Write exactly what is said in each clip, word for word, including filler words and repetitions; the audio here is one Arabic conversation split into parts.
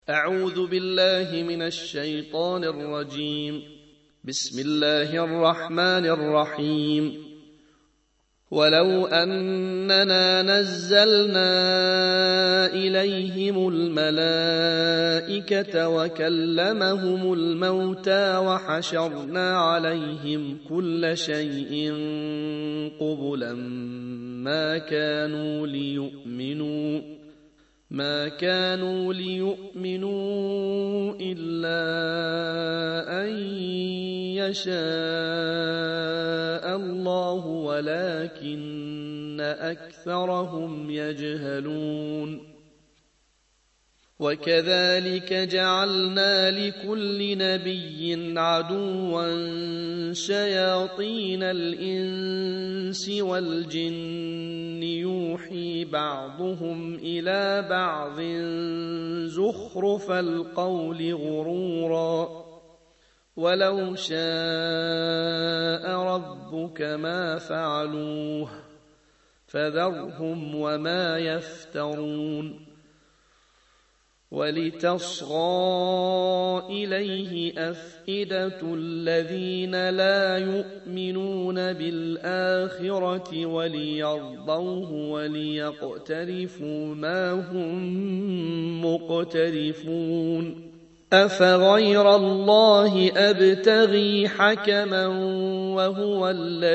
أعوذ بالله من الشيطان الرجيم. بسم الله الرحمن الرحيم. ولو أننا نزلنا إليهم الملائكة وكلمهم الموتى وحشرنا عليهم كل شيء قبلا ما كانوا ليؤمنوا ما كانوا ليؤمنوا إلا أن يشاء الله ولكن أكثرهم يجهلون. وكذلك جعلنا لكل نبي عدوا شياطين الإنس والجن يوحي بعضهم إلى بعض زخرف القول غرورا ولو شاء ربك ما فعلوه فذرهم وما يفترون. ولتصغى إليه أفئدة الذين لا يؤمنون بالآخرة وليرضوه وليقترفوا ما هم مقترفون. أفغير الله أبتغي حكما وهو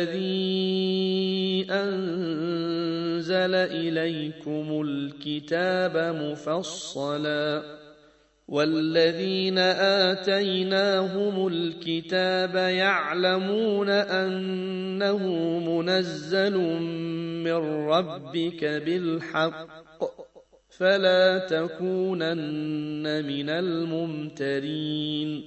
الذي أنزل إليكم الكتاب مفصلا والذين آتيناهم الكتاب يعلمون أنه منزل من ربك بالحق فلا تكونن من الممترين.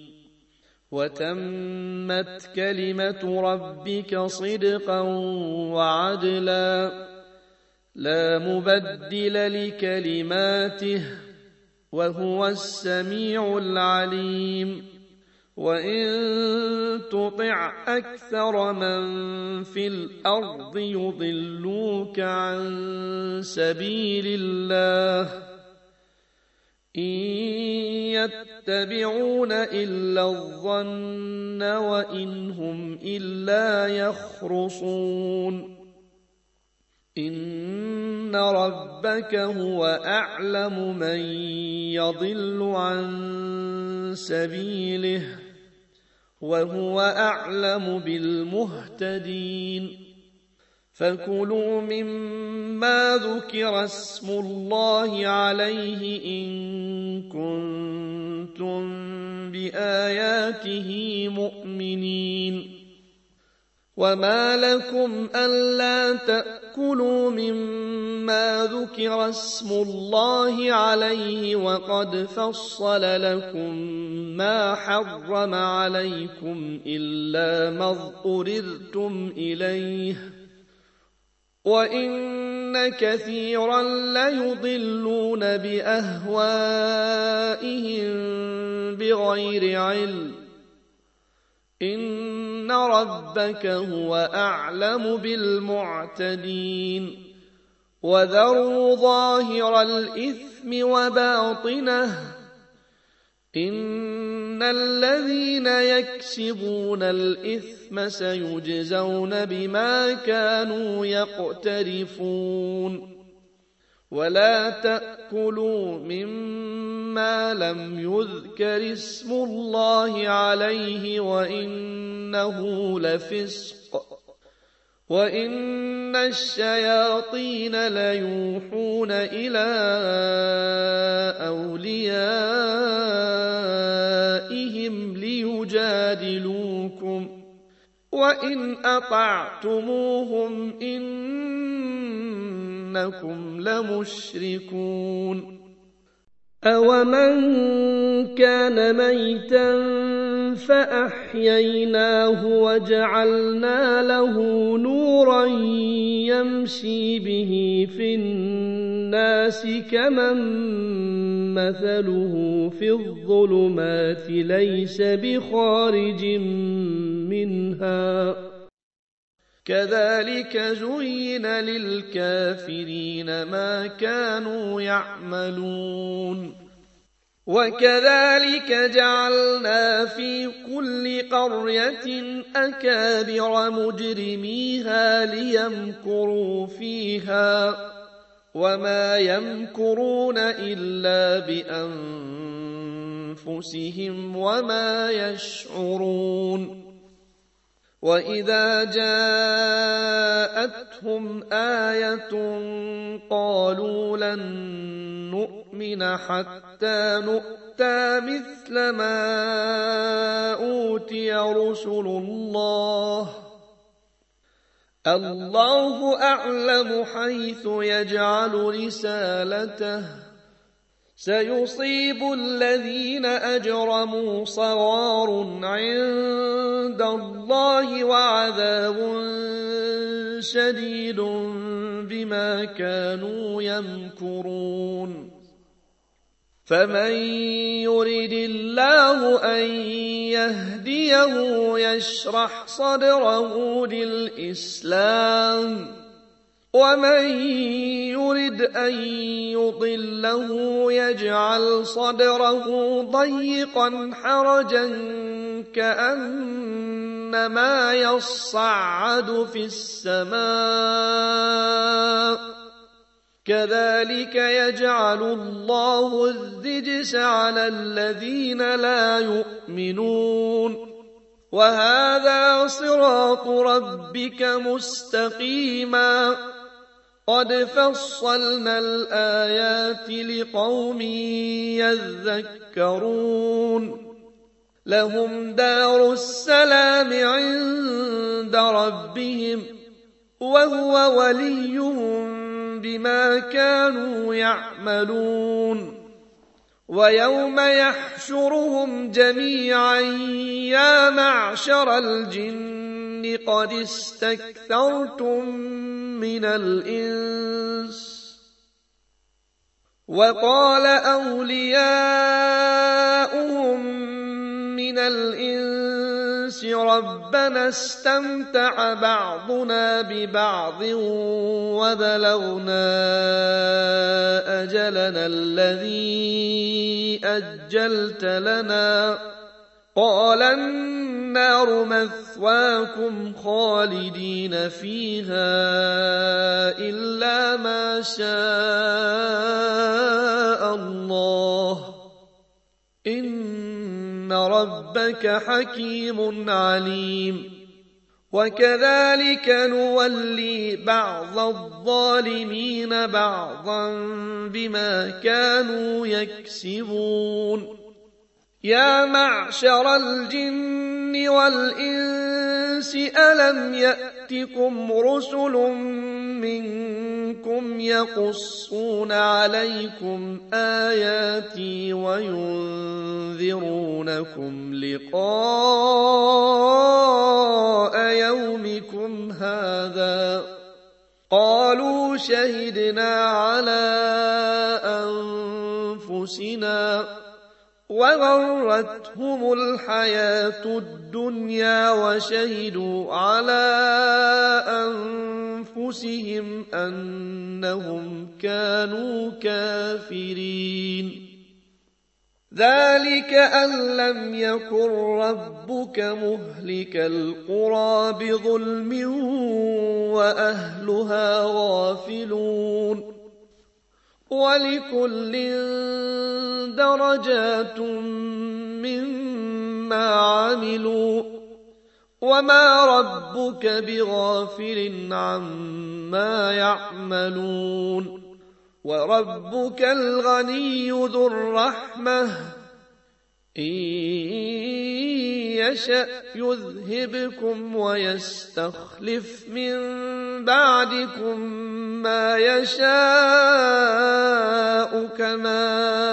وتمت كلمة ربك صدقا وعدلا لا مبدل لكلماته وهو السميع العليم. وإن تطع أكثر من في الأرض يضلوك عن سبيل الله إن يتبعون إلا الظن وإن هم إلا يخرصون. إن ربك هو أعلم من يضل عن سبيله وهو أعلم بالمهتدين. فكلوا مما ذكر اسم الله عليه إن كنتم بآياته مؤمنين. وما لكم ألا تأكلوا مما ذكر اسم الله عليه وقد فصل لكم ما حرم عليكم إلا ما اضطررتم إليه وإن كثيرا ليضلون بأهوائهم بغير علم. إن ربك هو أعلم بالمعتدين. وذروا ظاهر الإثم وباطنه إن الذين يكسبون الإثم سيجزون بما كانوا يقترفون. ولا تأكلوا مما لم يذكر اسم الله عليه وإنه لفسق وإن الشياطين ليوحون إلى أوليائهم ليجادلوكم وإن أطعتموهم إنكم لمشركون. أومن كان ميتا فأحييناه وجعلنا له نورا يمشي به في الناس كمن مثله في الظلمات ليس بخارج منها كذلك زين للكافرين ما كانوا يعملون وكذلك جعلنا في كل قرية أكابر مجرميها ليمكروا فيها وما يمكرون إلا بأنفسهم وما يشعرون وإذا جاءتهم آية قالوا لن نؤمن حتى نؤتى مثل ما أوتي رسل الله الله أعلم حيث يجعل رسالته سيصيب الذين أجرموا صغار عند الله وعذاب شديد بما كانوا يمكرون فمن يرد الله أن يهديه يشرح صدره للإسلام ومن يرد أن يضله يجعل صدره ضيقا حرجا كأنما يصعد في السماء كذلك يجعل الله الرجس على الذين لا يؤمنون وهذا صراط ربك مستقيما قد فصلنا الآيات لقوم يذكرون لهم دار السلام عند ربهم وهو وليهم بما كانوا يعملون ويوم يحشرهم جميعا يا معشر الجن قد استكثرتم من الإنس وقال أولياؤهم من الإنس ربنا استمتع بعضنا ببعض وبلغنا أجلنا الذي أجلت لنا قال النار مثواكم خالدين فيها إلا ما شاء الله إن ربك حكيم عليم وكذلك نولي بعض الظالمين بعضا بما كانوا يكسبون يا معشر الجن والإنس ألم يأتكم رسل منكم يقصون عليكم آياتي وينذرونكم لقاء يومكم هذا قالوا شهدنا على أنفسنا وغرتهم الحياة الدنيا وشهدوا على أنفسهم أنهم كانوا كافرين ذلك أن لم يكن ربك مهلك القرى بظلم وأهلها غافلون ولكل درجات مما عملوا وما ربك بغافل عما يعملون وربك الغني ذو الرحمة إن يشأ يذهبكم ويستخلف من بعدكم ما يشاء كما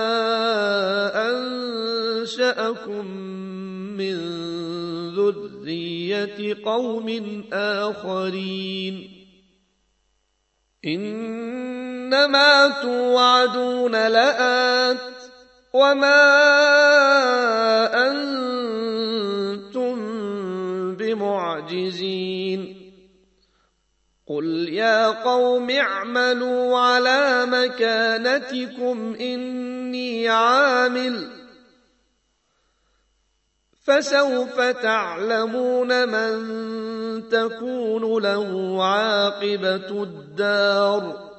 أنشأكم من ذرية قوم آخرين إنما توعدون لآت وما أنتم بمعجزين قل يا قوم اعملوا على مكانتكم إني إني عامل فسوف تعلمون من تكون له عاقبة الدار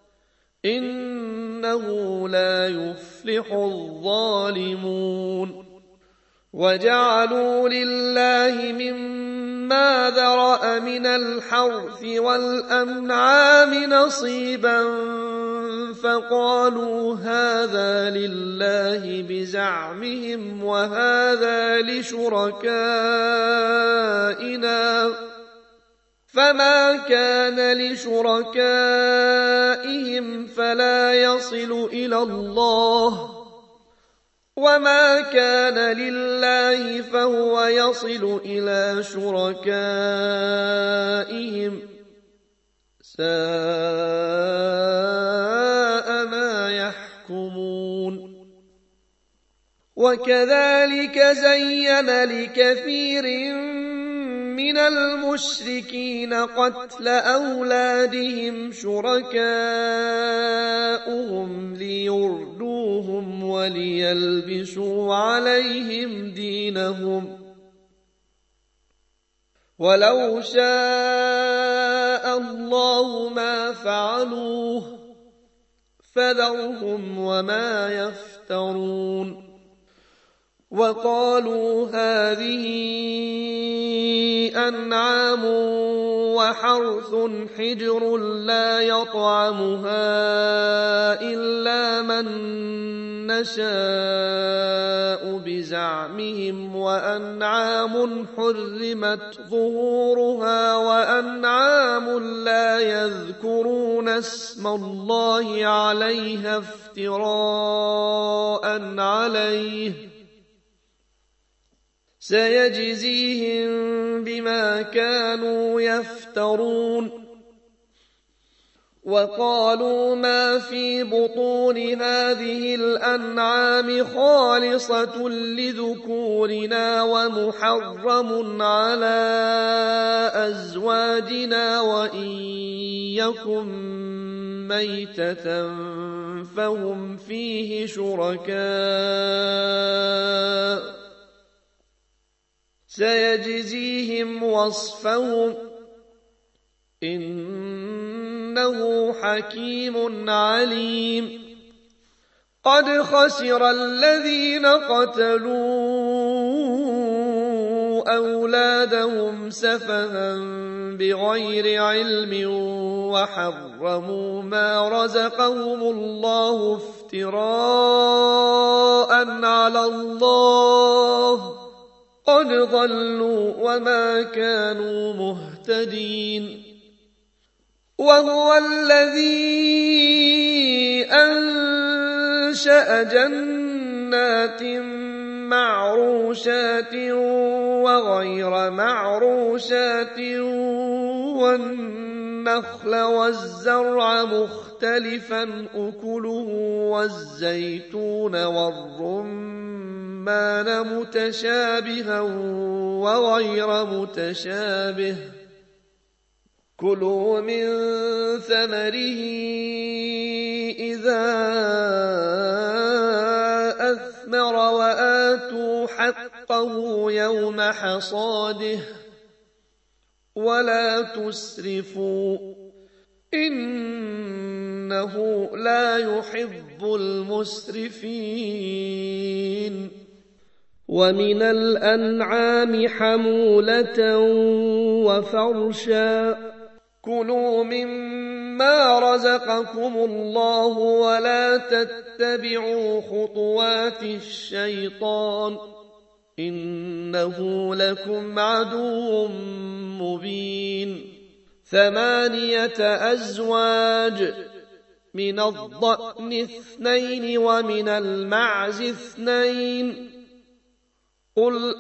إنه لا يفلح الظالمون وجعلوا لله مما ذرأ من الحرث والأنعام نصيبا فقالوا هذا لله بزعمهم وهذا لشركائنا فما كان لشركائهم فلا يصل إلى الله وما كان لله فهو يصل إلى شركائهم ساء ما يحكمون وكذلك زين لكثير من المشركين قتل أولادهم شركاؤهم ليردوهم وليلبسوا عليهم دينهم ولو شاء الله ما فعلوه فذرهم وما يفترون وقالوا هذه أنعام وحرث حجر لا يطعمها إلا من نشاء بزعمهم وأنعام حرمت ظهورها وأنعام لا يذكرون اسم الله عليها افتراء عليه سيجزيهم بما كانوا يفترون وقالوا ما في بطون هذه الأنعام خالصة لذكورنا ومحرم على أزواجنا وإن يكن ميتة فهم فيه شركاء سيجزيهم وصفهم إنه حكيم عليم قد خسر الذين قتلوا أولادهم سفها بغير علم وحرموا ما رزقهم الله افتراء على الله قد ضلوا وما كانوا مهتدين وهو الذي أنشأ جنات معروشات وغير معروشات والنخل والزرع مختلفا أكله والزيتون والرمان متشابها وغير متشابه كلوا من ثمره إذا أثمر وآتوا حقه يوم حصاده ولا تسرفوا إنه لا يحب المسرفين ومن الأنعام حمولة وفرشا كلوا مما رزقكم الله ولا تتبعوا خطوات الشيطان إنه لكم عدو مبين ثمانية أزواج من الضأن اثنين ومن المعز اثنين قل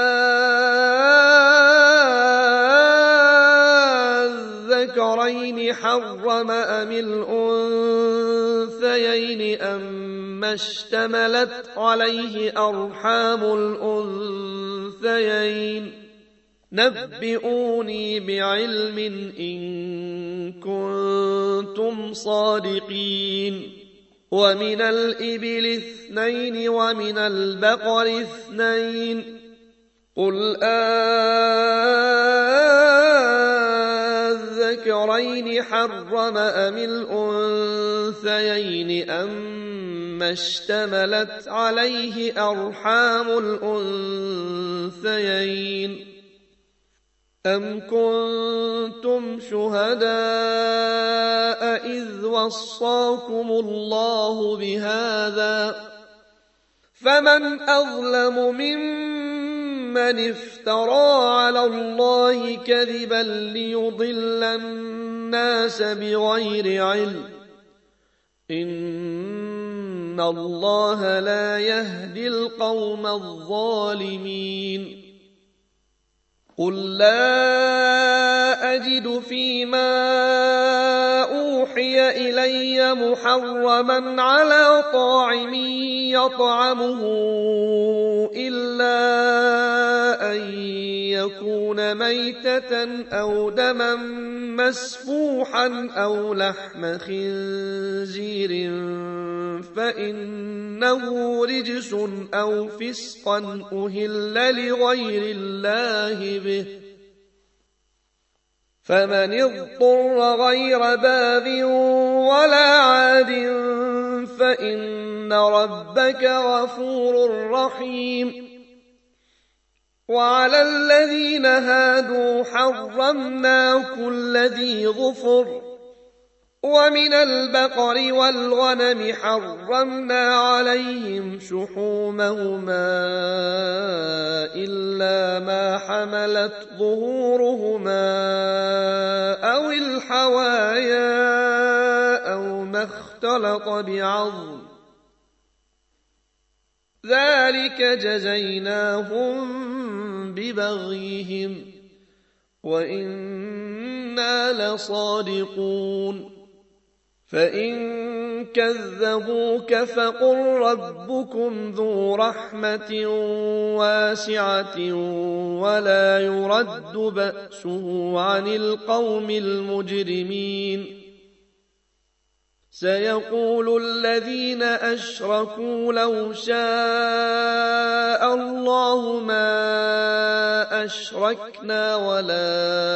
أذكرين حرم أم الأنثيين أما اشتملت عليه أرحام الأنثيين نبئوني بعلم إن كنتم صادقين ومن الإبل اثنين ومن البقر اثنين قل أذكرين حرم أم الأنثيين أما اشتملت عليه أرحام الأنثيين أم كنتم شهداء إذ وصاكم الله بهذا فمن أظلم ممن افترى على الله كذبا ليضل الناس بغير علم إن الله لا يهدي القوم الظالمين قل لا أجد فيما أوحي إلي محرما على طاعم يطعمه إلا أن يكون ميتة أو دما مسفوحا أو لحم خنزير فإنه رجس أو فسقا أهل لغير الله به فمن اضطر غير باغ ولا عاد فإن ربك غفور رحيم وعلى الذين هادوا حرمنا كل ذي ظفر ومن البقر والغنم حرمنا عليهم شحومهما إلا ما حملت ظهورهما أو الحوايا أو ما اختلط بعظم ذلك جزيناهم ببغيهم وإنا لصادقون فإن كذبوك فقل ربكم ذو رحمة واسعة ولا يرد بأسه عن القوم المجرمين سيقول الذين أشركوا لو شاء الله ما أشركنا ولا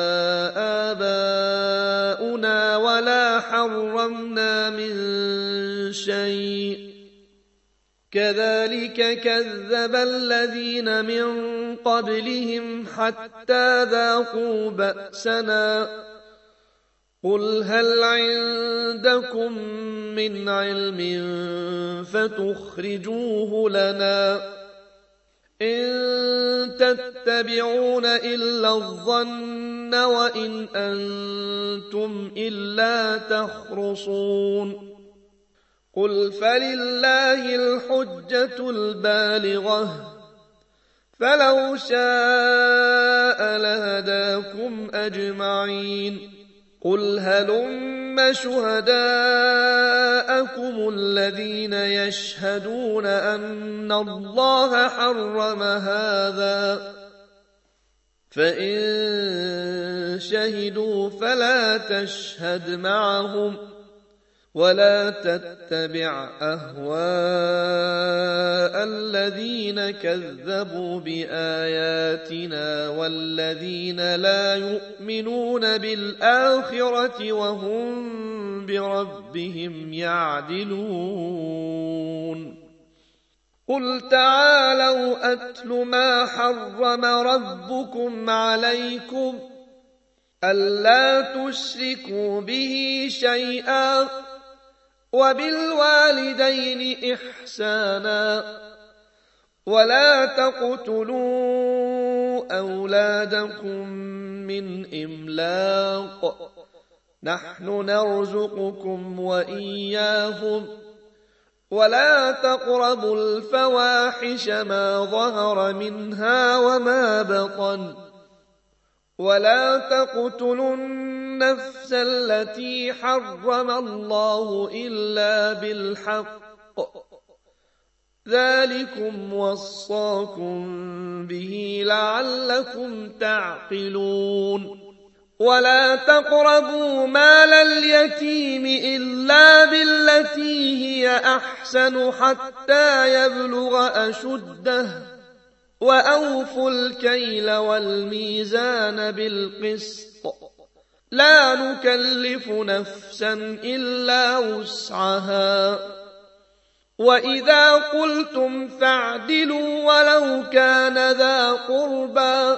آباؤنا ولا حرمنا من شيء كذلك كذب الذين من قبلهم حتى ذاقوا بأسنا قل هل عندكم من علم فتخرجوه لنا إن تتبعون إلا الظن وإن أنتم إلا تخرصون قل فلله الحجة البالغة فلو شاء لهداكم أجمعين قل هلم شهداءكم الذين يشهدون أن الله حرم هذا فإن شهدوا فلا تشهد معهم ولا تتبع أهواء الذين كذبوا بآياتنا والذين لا يؤمنون بالآخرة وهم بربهم يعدلون قل تعالوا أتل ما حرم ربكم عليكم ألا تشركوا به شيئا وبالوالدين إحسانا ولا تقتلوا أولادكم من إملاق نحن نرزقكم وإياهم ولا تقربوا الفواحش ما ظهر منها وما بطن ولا تقتلوا النفس التي حرم الله إلا بالحق ذلكم وصاكم به لعلكم تعقلون ولا تقربوا مال اليتيم إلا بالتي هي أحسن حتى يبلغ أشده وأوفوا الكيل والميزان بالقسط لا نكلف نفسا إلا وسعها وإذا قلتم فاعدلوا ولو كان ذا قربى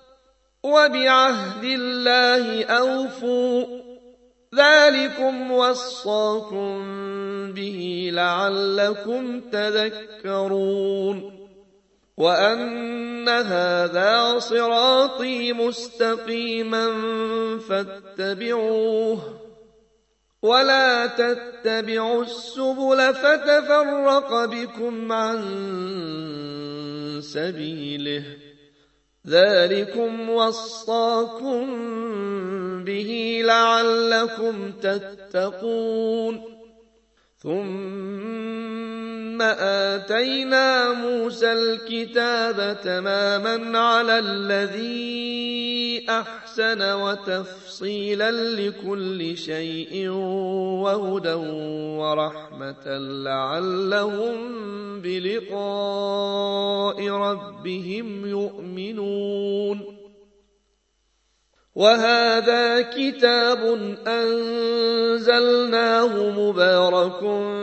وبعهد الله أوفوا ذلكم وصاكم به لعلكم تذكرون وأن هذا صراطي مستقيما فاتبعوه ولا تتبعوا السبل فتفرق بكم عن سبيله ذلكم وصاكم به لعلكم تتقون ثم آتينا موسى الكتاب تماما على الذي أحسن وتفصيلا لكل شيء وهدى ورحمة لعلهم بلقاء ربهم يؤمنون وهذا كتاب أنزلناه مبارك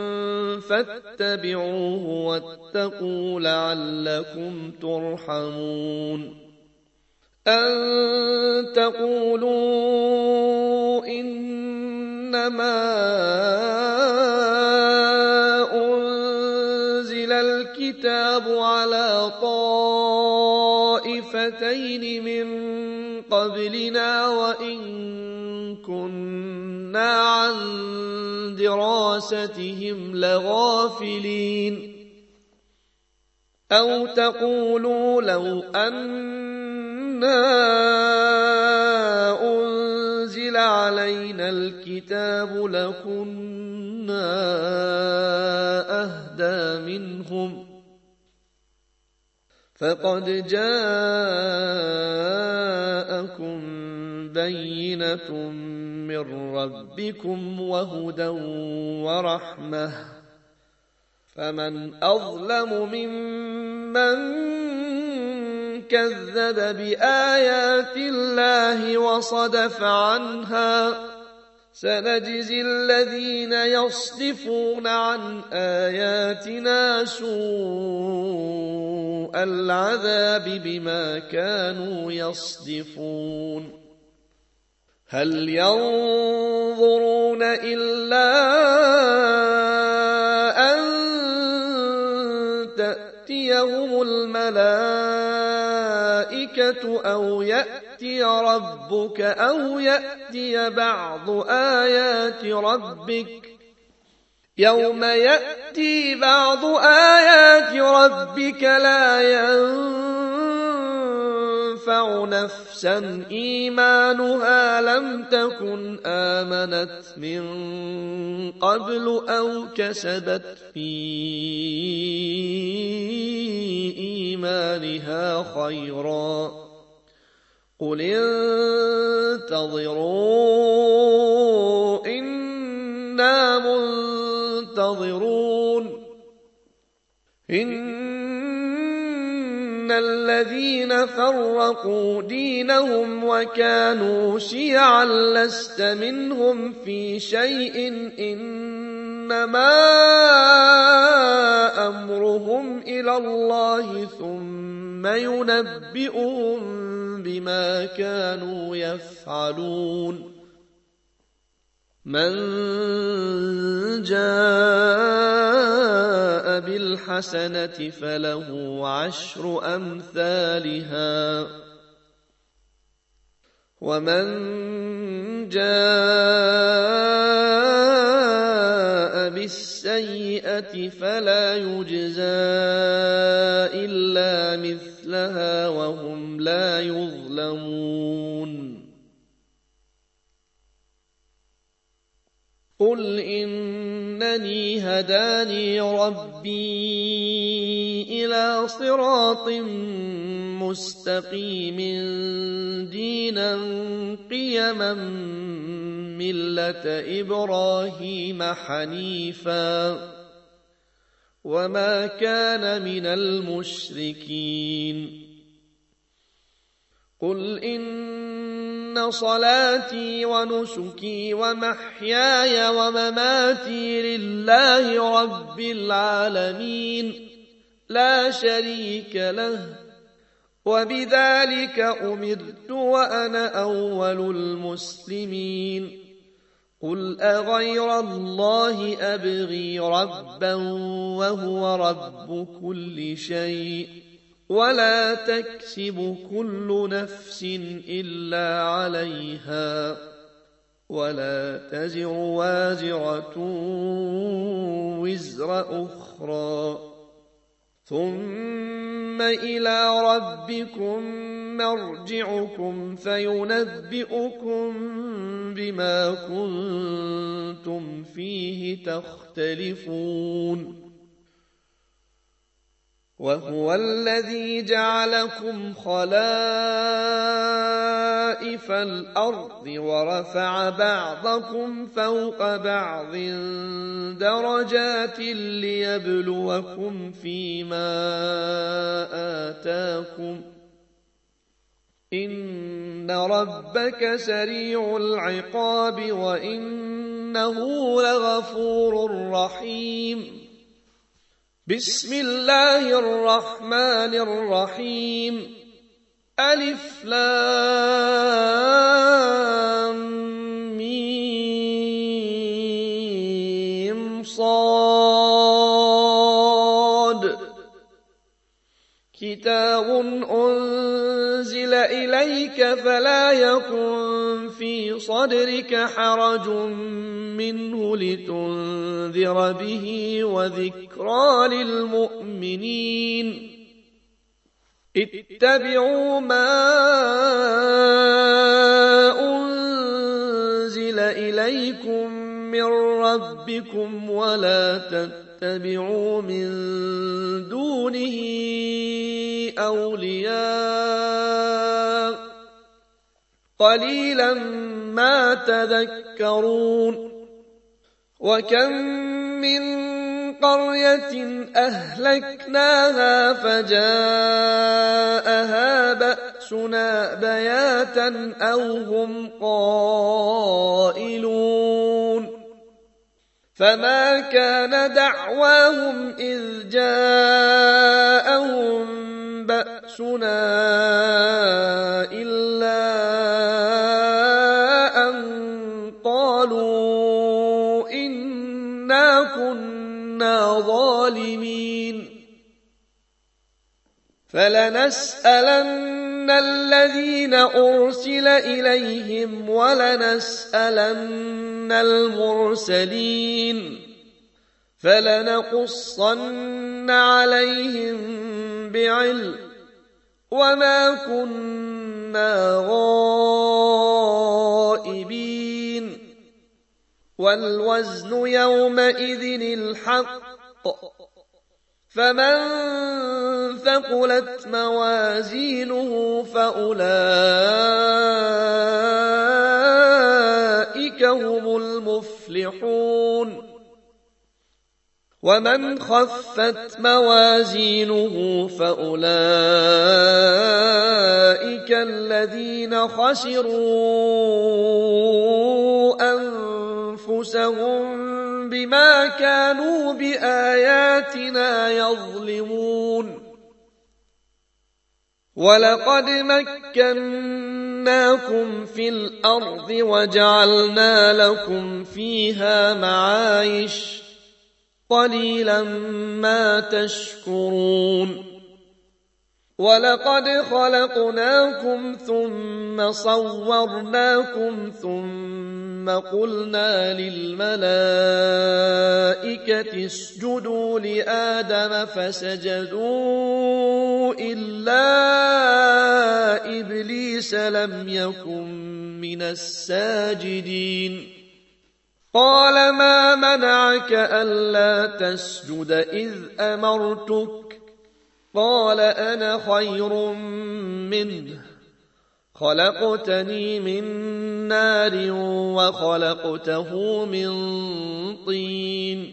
فاتبعوه واتقوا لعلكم ترحمون أن تقولوا إنما أنزل الكتاب على طائفتين من قبلنا وإن كنا عن دراستهم لغافلين أو تقولوا لو أنا أنزل علينا الكتاب لكنا أهدى منهم فقد جاءكم بينة من ربكم وهدى ورحمة فمن أظلم ممن كذب بآيات الله وصدف عنها سنجزي الذين يصدفون عن آياتنا سوء العذاب بما كانوا يصدفون هل ينظرون إلا أن تأتيهم الملائكة أو يأتي ربك أو يأتي بعض آيات ربك يوم يأتي بعض آيات ربك لا ينفع نفسا إيمانها لم تكن آمنت من قبل أو كسبت في إيمانها خيرا قل انتظروا إنا منتظرون إن الذين فرقوا دينهم وكانوا شيعا لست منهم في شيء إنما أمرهم إلى الله ثم ينبئهم بما كانوا يفعلون من جاء بالحسنة فله عشر أمثالها ومن جاء بالسيئة فلا يجزى إلا مثلها وهم لا يظلمون قل إنني إنني هداني ربي إلى صراط مستقيم دينا قيما ملة إبراهيم حنيفا وما كان من المشركين قل إن صلاتي ونسكي ومحياي ومماتي لله رب العالمين لا شريك له وبذلك أمرت وأنا أول المسلمين قل أغير الله أبغي ربا وهو رب كل شيء ولا تكسب كل نفس إلا عليها ولا تزر وازرة وزر أخرى ثم إلى ربكم مرجعكم فينبئكم بما كنتم فيه تختلفون وهو الذي جعلكم خلائف الأرض ورفع بعضكم فوق بعض درجات ليبلوكم فيما آتاكم إن ربك سريع العقاب وإنه لغفور رحيم بسم الله الرحمن الرحيم ألف لام ميم صاد كتاب أنزل إليك فلا يكن في صدرك حرج منه لتنذر به وذكرى للمؤمنين اتبعوا ما أنزل إليكم من ربكم ولا تتبعوا من دونه أولياء قليلا ما تذكرون وكم من قرية أهلكناها فجاءها بأسنا بياتا أو هم قائلون فما كان دعواهم إذ جاءهم بأسنا إلا أن قالوا إنا كنا ظالمين فلنسألن الذين أرسل إليهم ولنسألن المرسلين فلنقصن عليهم بعلم وما كنا غائبين والوزن يومئذ الحق فمن ثقلت موازينه فأولئك هم المفلحون ومن خفت موازينه فأولئك الذين خسروا أنفسهم بما كانوا بآياتنا يظلمون ولقد مكناكم في الأرض وجعلنا لكم فيها معايش قليلا ما تشكرون ولقد خلقناكم ثم صورناكم ثم قلنا للملائكة اسجدوا لآدم فسجدوا إلا إبليس لم يكن من الساجدين قال ما منعك ألا تسجد إذ أمرتك قال أنا خير منه خلقتني من نار وخلقته من طين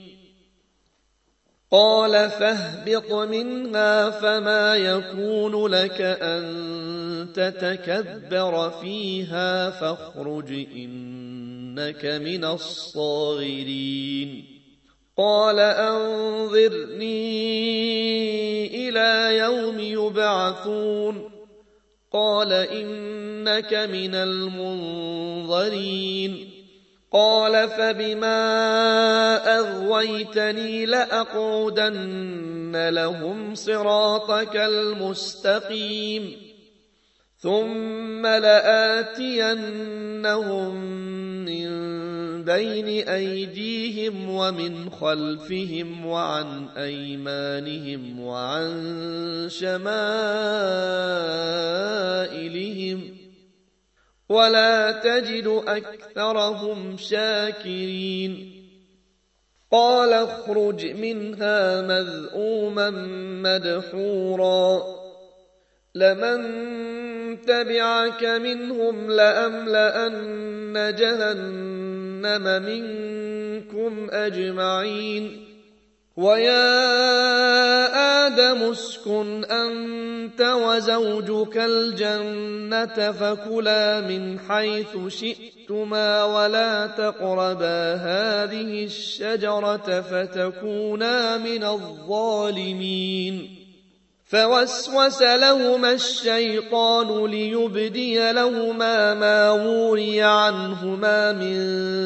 قال فاهبط منها فما يكون لك أن تتكبر فيها فاخرج إنك من الصاغرين قال أنظرني إلى يوم يبعثون قال إنك من المنظرين قال فبما أغويتني لأقعدن لهم صراطك المستقيم ثم لآتينهم من بين أيديهم ومن خلفهم وعن أيمانهم وعن شمائلهم ولا تجد أكثرهم شاكرين قال اخرج منها مذءوما مدحورا لمن تبعك منهم لأملأن جهنم منكم أجمعين ويا آدم اسكن أنت وزوجك الجنة فكلا من حيث شئتما ولا تقربا هذه الشجرة فتكونا من الظالمين فوسوس لهما الشيطان ليبدي لهما ما وري عنهما من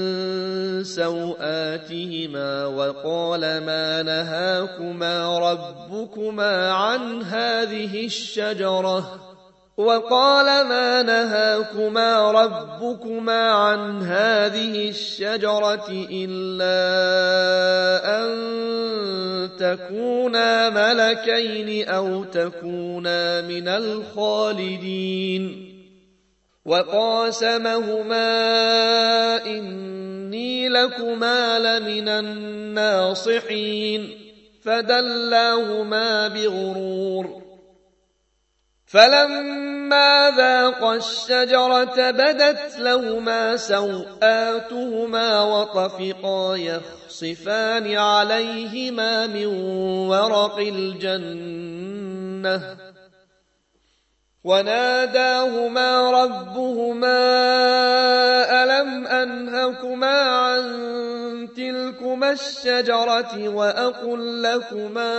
سوآتهما وقال ما نهاكما ربكما عن هذه الشجرة وقال ما نهاكما ربكما عن هذه الشجرة إلا أن تكونا ملكين أو تكونا من الخالدين وقاسمهما إني لكما لمن الناصحين فدلاهما بغرور فلما ذاقا الشجرة بدت لهما سوآتهما وطفقا يخصفان عليهما من ورق الجنة وناداهما ربهما ألم أنهكما عن تلكما الشجرة وأقل لكما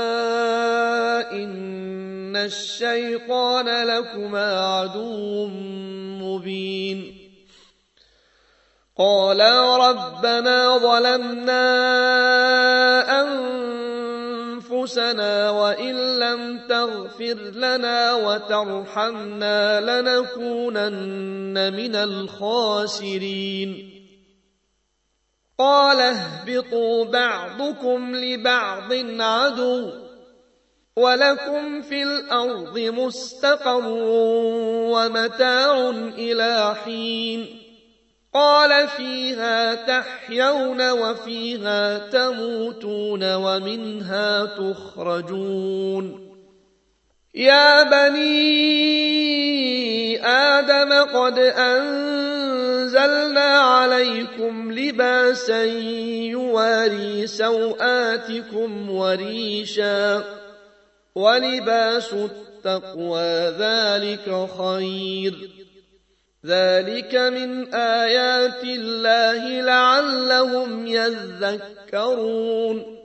إن الشيطان لكما عدو مبين قالا ربنا ظلمنا أنفسنا وإن لم تغفر لنا وترحمنا لنكونن من الخاسرين قال اهبطوا بعضكم لبعض عدو ولكم في الأرض مستقر ومتاع إلى حين قال فيها تحيون وفيها تموتون ومنها تخرجون يا بني آدم قد أنزلنا عليكم لباسا يواري سوآتكم وريشا ولباس التقوى ذلك خير ذلك من آيات الله لعلهم يذكرون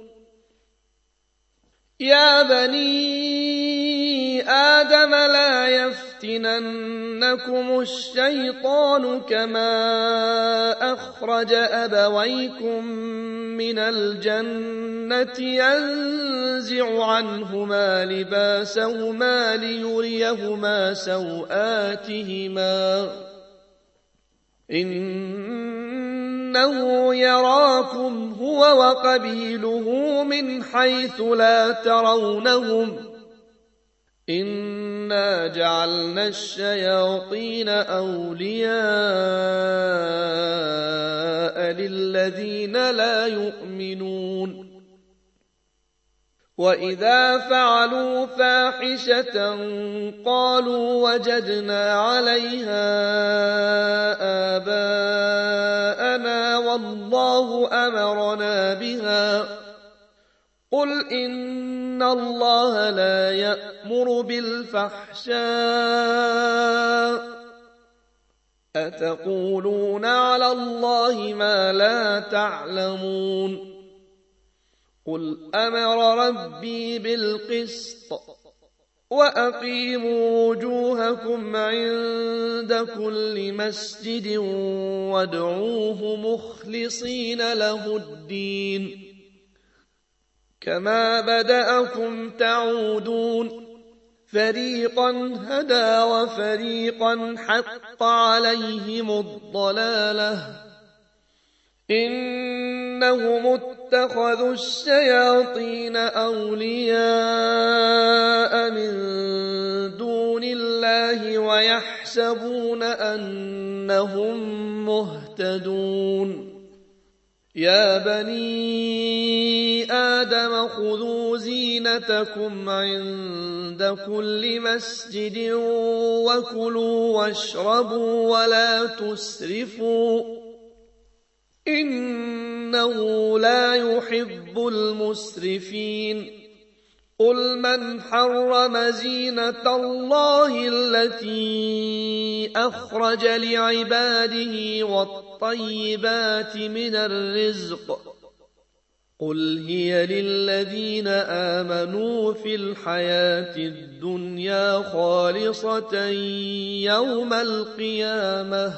يا بني آدم لا يفتننكم الشيطان كما أخرج أبويكم من الجنة ينزع عنهما لباسهما ليريهما سوآتهما إنه يراكم هو وقبيله من حيث لا ترونهم إنا جعلنا الشياطين أولياء للذين لا يؤمنون وإذا فعلوا فاحشة قالوا وجدنا عليها آباءنا والله أمرنا بها قل إن الله لا يأمر بالفحشاء أتقولون على الله ما لا تعلمون قل أمر ربي بالقسط وأقيموا وجوهكم عند كل مسجد وادعوه مخلصين له الدين كما بدأكم تعودون فريقا هدى وفريقا حق عليهم الضلالة إنهم اتخذوا الشياطين أولياء من دون الله ويحسبون أنهم مهتدون يا بني آدم خذوا زينتكم عند كل مسجد وكلوا واشربوا ولا تسرفوا إنه لا يحب المسرفين قل من حرم زينة الله التي أخرج لعباده والطيبات من الرزق قل هي للذين آمنوا في الحياة الدنيا خالصة يوم القيامة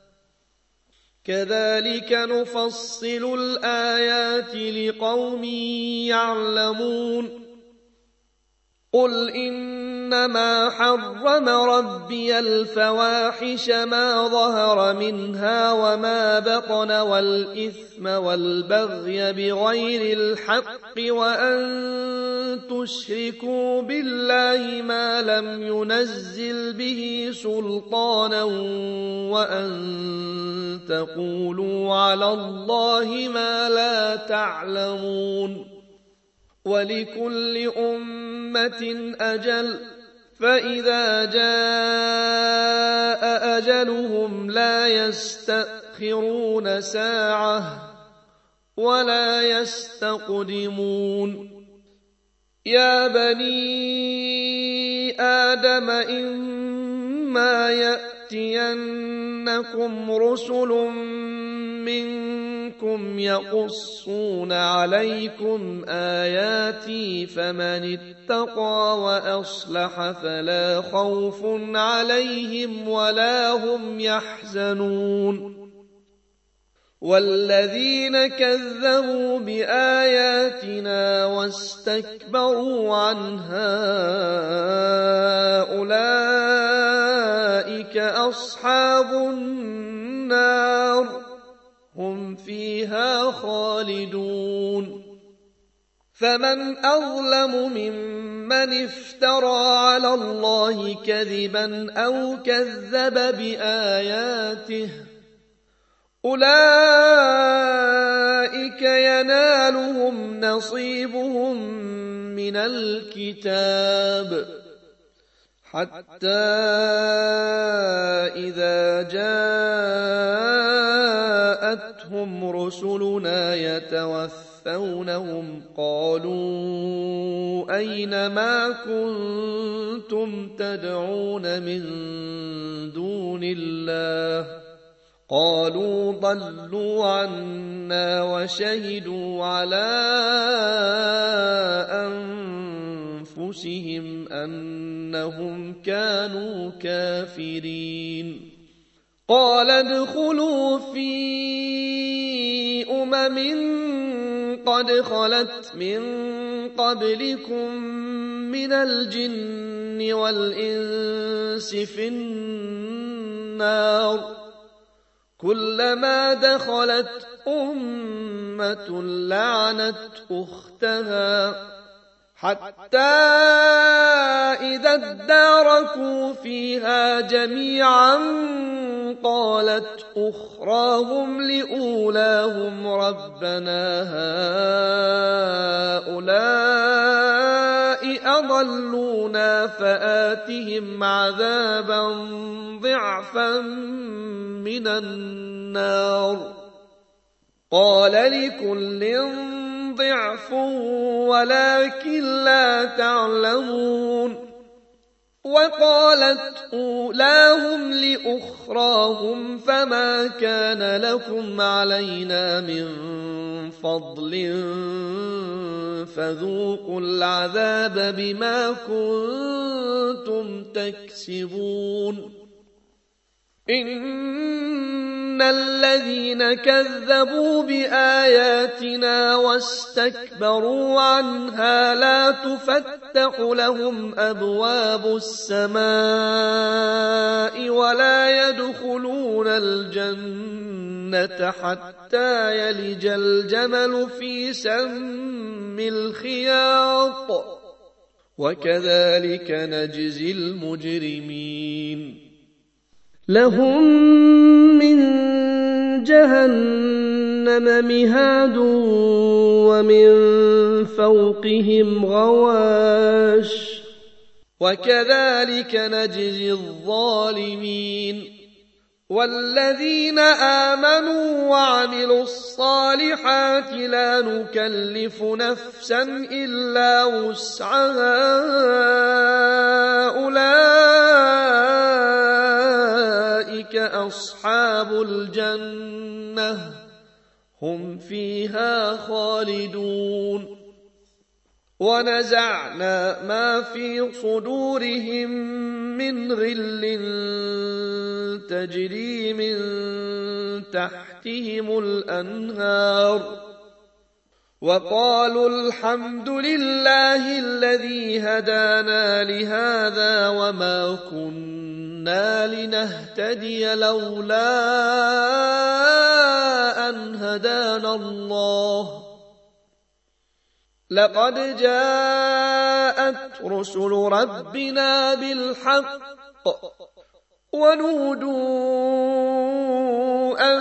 كذلك نفصل الآيات لقوم يعلمون قل إنما حرم ربي الفواحش ما ظهر منها وما بطن والإثم والبغي بغير الحق وأن تشركوا بالله ما لم ينزل به سلطانا وأن تقولوا على الله ما لا تعلمون ولكل أمة أجل فإذا جاء أجلهم لا يستأخرون ساعة ولا يستقدمون يا بني آدم إما يأتينكم رسل منكم يقصون عليكم آياتي فمن اتقى وأصلح فلا خوف عليهم ولا هم يحزنون والذين كذبوا بآياتنا واستكبروا عنها أولئك أصحاب النار هم فيها خالدون فمن أظلم ممن افترى على الله كذبا أو كذب بآياته أولئك ينالهم نصيبهم من الكتاب حتى إذا جاءتهم رسلنا يتوفونهم قالوا أين ما كنتم تدعون من دون الله قالوا ضلوا عنا وشهدوا على أنفسهم أنهم كانوا كافرين قال ادخلوا في أمم قد خلت من قبلكم من الجن والإنس في النار كلما دخلت أمة لعنت أختها حتى إذا اداركوا فيها جميعا قالت أخراهم لأولاهم ربنا هؤلاء أضلونا فآتهم عذابا ضعفا من النار قال لكل ضعف ولكن لا تعلمون وقالت أولاهم لأخراهم فما كان لكم علينا من فضل فذوقوا العذاب بما كنتم تكسبون إن الذين كذبوا بآياتنا واستكبروا عنها لا تفتح لهم أبواب السماء ولا يدخلون الجنة حتى يلج الجمل في سم الخياط وكذلك نجزي المجرمين لهم من جهنم مهاد ومن فوقهم غواش وكذلك نجزي الظالمين والذين آمنوا وعملوا الصالحات لا نكلف نفسا إلا وسعها أولئك أصحاب الجنة هم فيها خالدون ونزعنا ما في صدورهم من غل تجري من تحتهم الأنهار وقالوا الحمد لله الذي هدانا لهذا وما كنا لنهتدي لولا أن هدانا الله لقد جاءت رسل ربنا بالحق ونودوا أن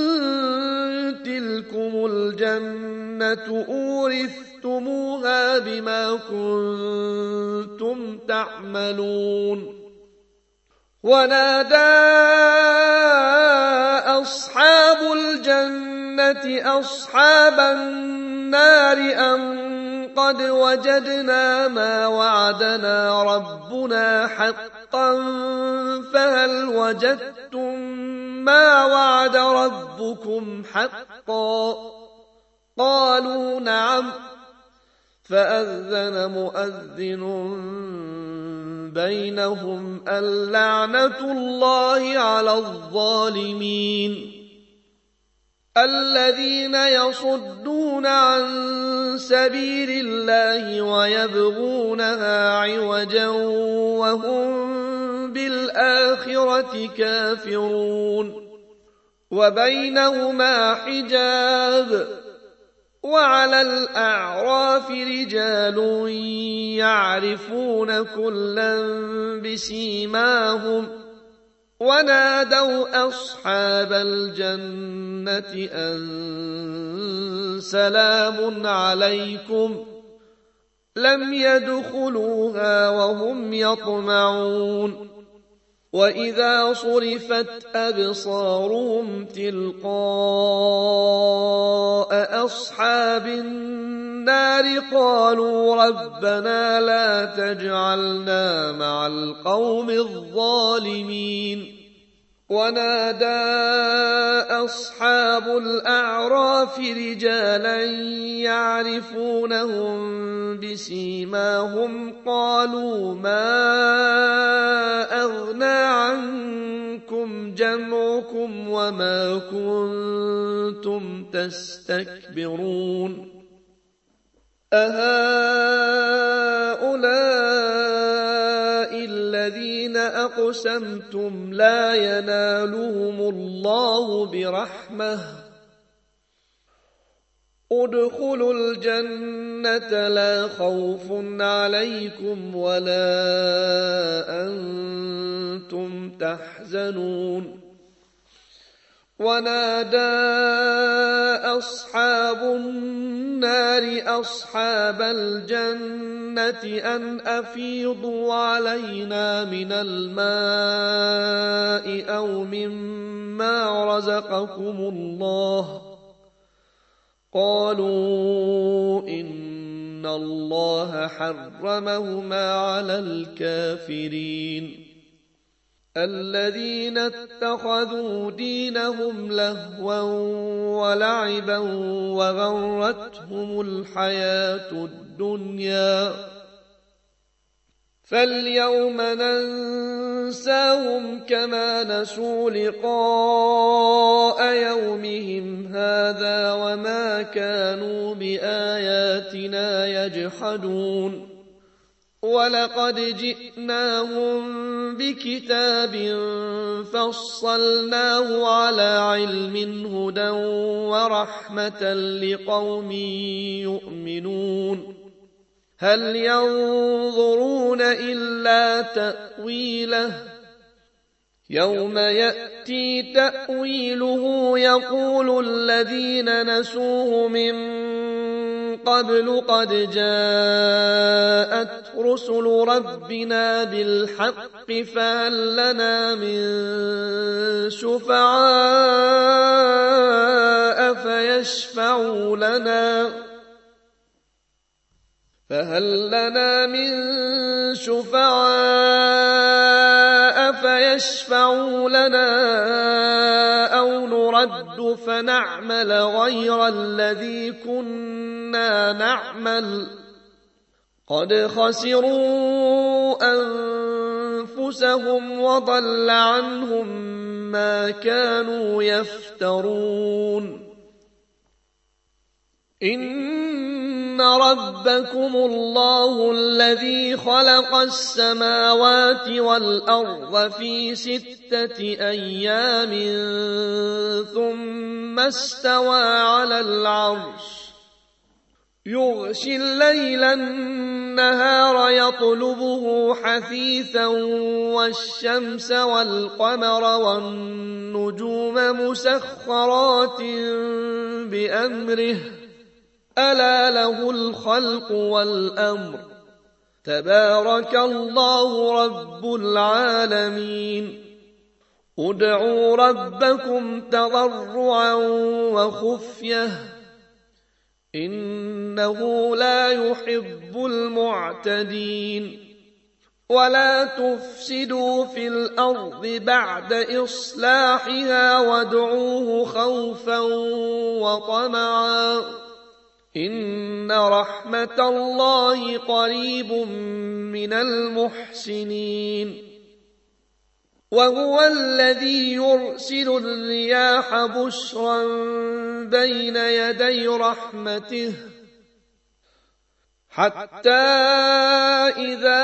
تلكم الجنة أورثتموها بما كنتم تعملون ونادى أصحاب الجنة أصحاب النار أن قد وجدنا ما وعدنا ربنا حقا فهل وجدتم ما وعد ربكم حقا قالوا نعم فأذن مؤذن بينهم اللعنة الله على الظالمين الذين يصدون عن سبيل الله ويبغونها عوجا وهم بالآخرة كافرون وبينهما حجاب وعلى الأعراف رجال يعرفون كلا بسيماهم ونادوا أصحاب الجنة أن سلام عليكم لم يدخلوها وهم يطمعون وإذا صرفت أبصارهم تلقاء أصحاب النار قالوا ربنا لا تجعلنا مع القوم الظالمين ونادى أصحاب الأعراف رجالا يعرفونهم بسيماهم قالوا ما أغنى عنكم جمعكم وما كنتم تستكبرون أهؤلاء الذين أقسمتم لا ينالهم الله برحمة ادخلوا الجنة لا خوف عليكم ولا أنتم تحزنون ونادى أصحاب النار أصحاب الجنة أن أفيضوا علينا من الماء أو مما رزقكم الله قالوا إن الله حرمهما على الكافرين الذين اتخذوا دينهم لهوا ولعبا وغرتهم الحياة الدنيا فاليوم ننساهم كما نسوا لقاء يومهم هذا وما كانوا بآياتنا يجحدون ولقد جئناهم بكتاب فصلناه على علم هدى ورحمة لقوم يؤمنون هل ينظرون إلا تأويله يوم يأتي تأويله يقول الذين نسوه من قبل قد جاءت رسل ربنا بالحق فهل لنا من شفعاء فيشفعوا لنا فهل لنا من شفعاء فيشفعوا لنا أو نرد فنعمل غير الذي كنا نعمل قد خسروا أنفسهم وضل عنهم ما كانوا يفترون إن ربكم الله الذي خلق السماوات والأرض في ستة أيام ثم استوى على العرش يغشي الليل النهار يطلبه حثيثا والشمس والقمر والنجوم مسخرات بأمره ألا له الخلق والأمر تبارك الله رب العالمين ادعوا ربكم تضرعا وخفية إنه لا يحب المعتدين ولا تفسدوا في الأرض بعد إصلاحها وادعوه خوفا وطمعا إن رحمة الله قريب من المحسنين وهو الذي يرسل الرياح بشرا بين يدي رحمته حتى إذا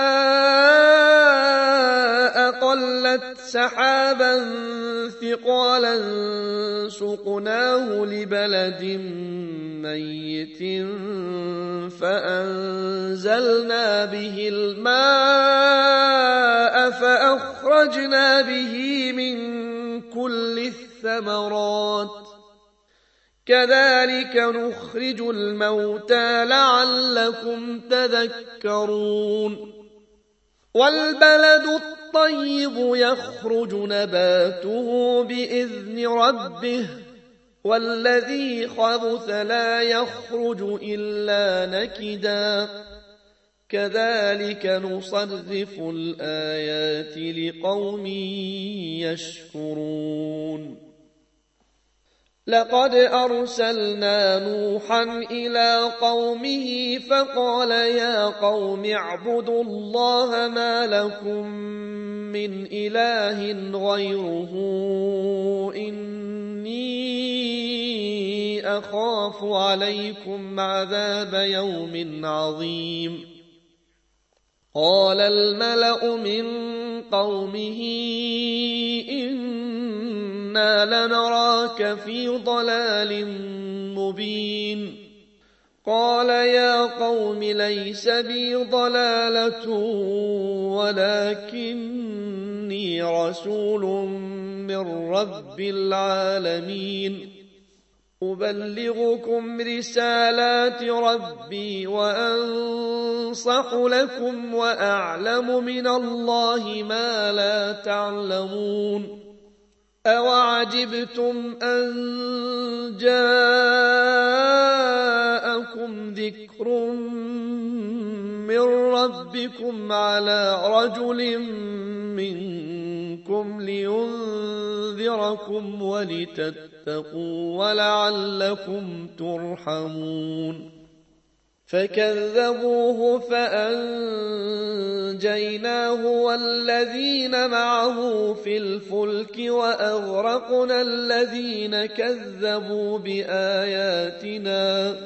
أقلت سحابا ثقالا سقناه لبلد ميت فأنزلنا به الماء فأخرجنا به من كل الثمرات كذلك نخرج الموتى لعلكم تذكرون والبلد الطيب يخرج نباته بإذن ربه والذي خبث لا يخرج إلا نكدا كذلك نصرف الآيات لقوم يشكرون لقد أرسلنا نوحا إلى قومه فقال يا قوم اعبدوا الله ما لكم من إله غيره إني أخاف عليكم عذاب يوم عظيم قال الملأ من قومه إنا لنراك في ضلال مبين قال يا قوم ليس بي ضلالة ولكني رسول من رب العالمين أبلغكم رسالات ربي وأنصح لكم وأعلم من الله ما لا تعلمون أوعجبتم أن جاءكم ذكر من ربكم على رجل منكم لينذركم ولتتقوا ولعلكم ترحمون فكذبوه فأنجيناه والذين معه في الفلك وأغرقنا الذين كذبوا بآياتنا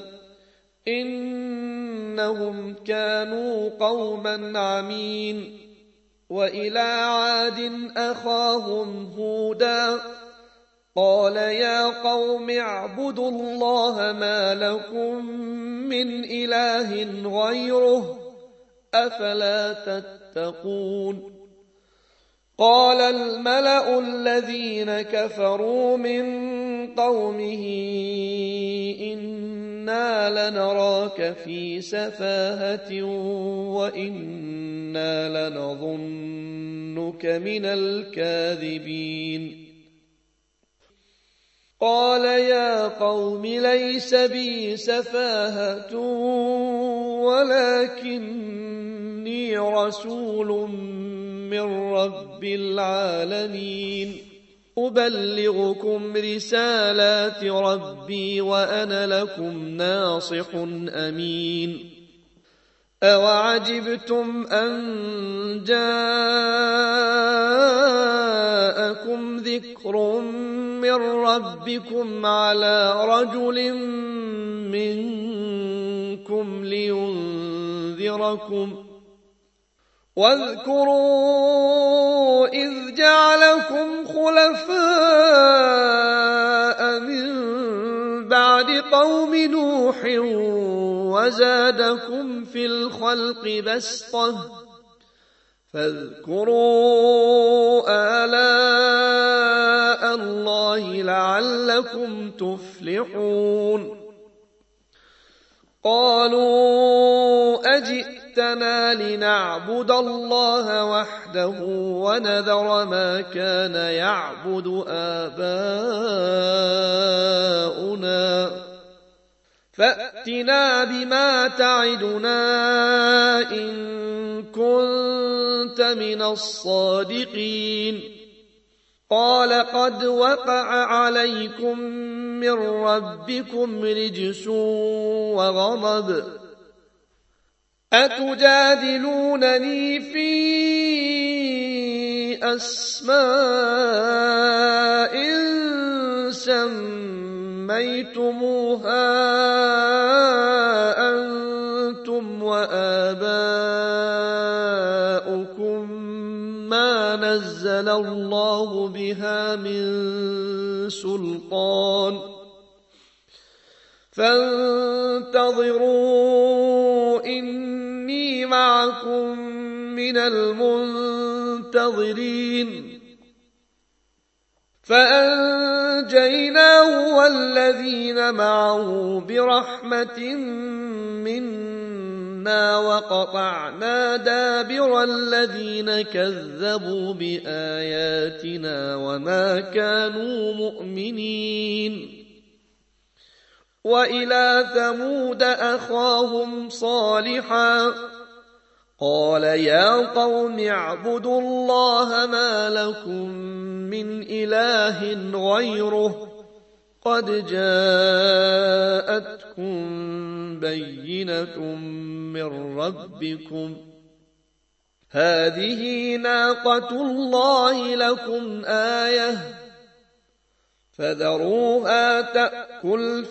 إنهم كانوا قوما عمين وإلى عاد أخاهم هودا قال يا قوم اعبدوا الله ما لكم من إله غيره أفلا تتقون قال الملأ الذين كفروا من قومه إنا لنراك في سفاهة وإنا لنظنك من الكاذبين قال يا قوم ليس بي سفاهة ولكني رسول من رب العالمين أبلغكم رسالات ربي وأنا لكم ناصح أمين أوعجبتم أن جاءكم ذكر من ربكم على رجل منكم لينذركم واذكروا إذ جعلكم خلفاء من بعد قوم نوح وزادكم في الخلق بسطة فاذكروا آلاء الله لعلكم تفلحون قالوا أجئتنا لنعبد الله وحده ونذر ما كان يعبد آباؤنا فأتنا بما تعدنا إن كنت من الصادقين قال قد وقع عليكم من ربكم رجس وغضب أتجادلونني في أسماء سميتموها أنتم وآباؤكم ما نزل الله بها من سلطان فانتظروا إني معكم من المنتظرين فأنجيناه والذين معه برحمة منا وقطعنا دابر الذين كذبوا بآياتنا وما كانوا مؤمنين وإلى ثمود أخاهم صالحا قال يا قوم اعبدوا الله ما لكم من إله غيره قد جاءتكم بينة من ربكم هذه ناقة الله لكم آية فذروها تأكل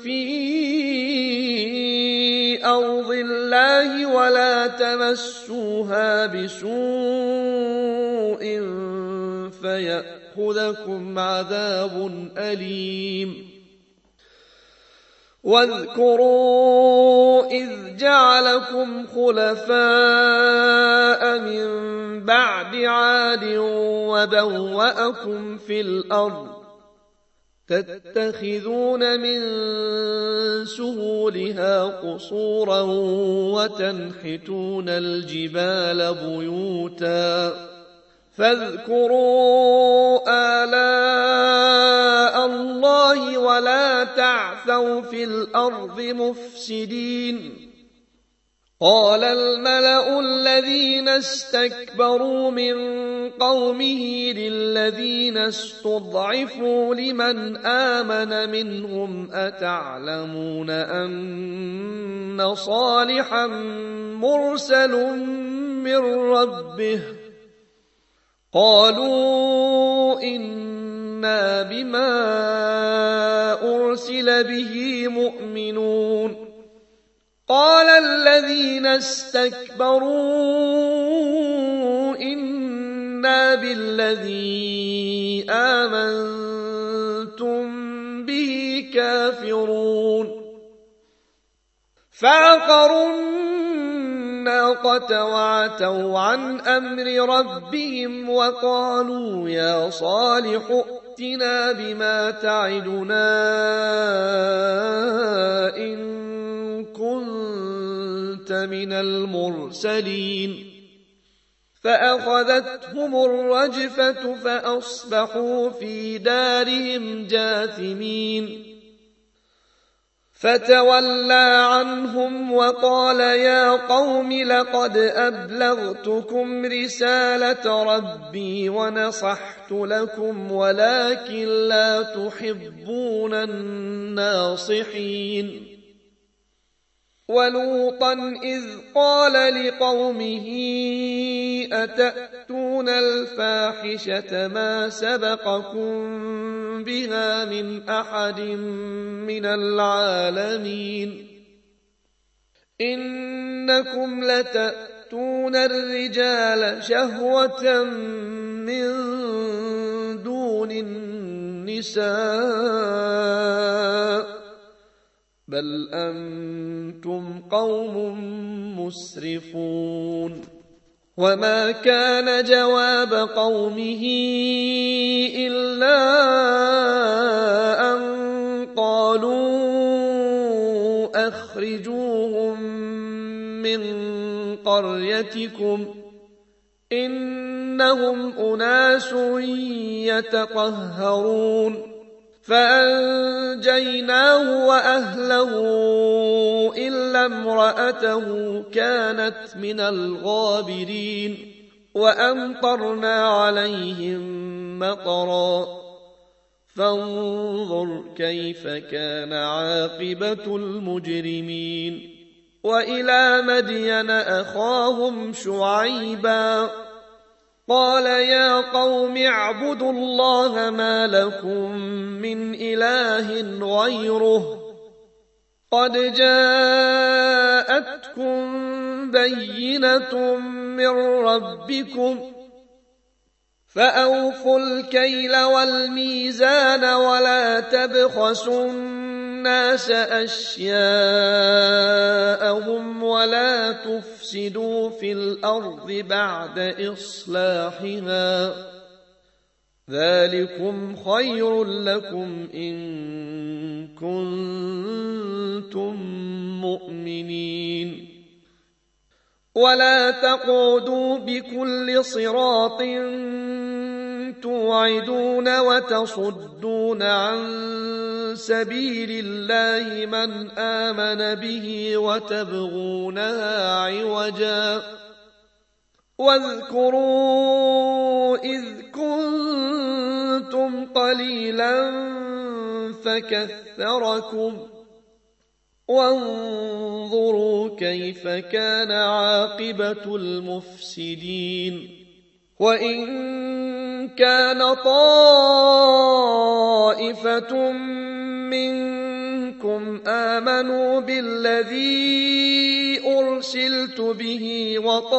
في أرض الله ولا تمسوها بسوء فيأخذكم عذاب أليم واذكروا إذ جعلكم خلفاء من بعد عاد وبوأكم في الأرض تتخذون من سهولها قصورا وتنحتون الجبال بيوتا فاذكروا آلاء الله ولا تعثوا في الأرض مفسدين. قال الملأ الذين استكبروا من قومه للذين استضعفوا لمن آمن منهم أتعلمون أن صالحا مرسل من ربه قالوا إنا بما أرسل به مؤمنون. قال الذين استكبروا إنا بالذي آمنتم به كافرون. فعقروا الناقة وعتوا عن أمر ربهم وقالوا يا صالح ائتنا بما تعدنا إن كنت من المرسلين. فأخذتهم الرجفة فأصبحوا في دارهم جاثمين. فتولى عنهم وقال يا قوم لقد أبلغتكم رسالة ربي ونصحت لكم ولكن لا تحبون الناصحين. ولوطا إذ قال لقومه أتأتون الفاحشة ما سبقكم بها من أحد من العالمين إنكم لتأتون الرجال شهوة من دون النساء بل أنتم قوم مسرفون. وما كان جواب قومه إلا أن قالوا أخرجوهم من قريتكم إنهم أناس يتطهرون. فأنجيناه وأهله إلا امرأته كانت من الغابرين. وأمطرنا عليهم مطرا فانظر كيف كان عاقبة المجرمين. وإلى مدين أخاهم شعيبا قال يا قوم اعبدوا الله ما لكم من إله غيره قد جاءتكم بينة من ربكم فأوفوا الكيل والميزان ولا تبخسوا الناس أشياءهم ولا تفسدوا في الأرض بعد إصلاحها ذلكم خير لكم إن كنتم مؤمنين. ولا تقعدوا بكل صراط توعدون وتصدون عن سبيل الله من آمن به وتبغونها عوجا واذكروا إذ كنتم قليلا فكثركم وانظروا كيف كان عاقبة المفسدين. وإن كان طائفة منكم آمنوا بالذي أرسلت به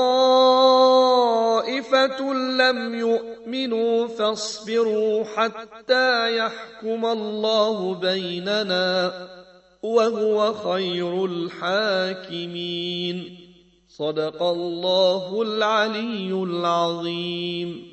وطائفة لم يؤمنوا فاصبروا حتى يحكم الله بيننا وهو خير الحاكمين. صدق الله العلي العظيم.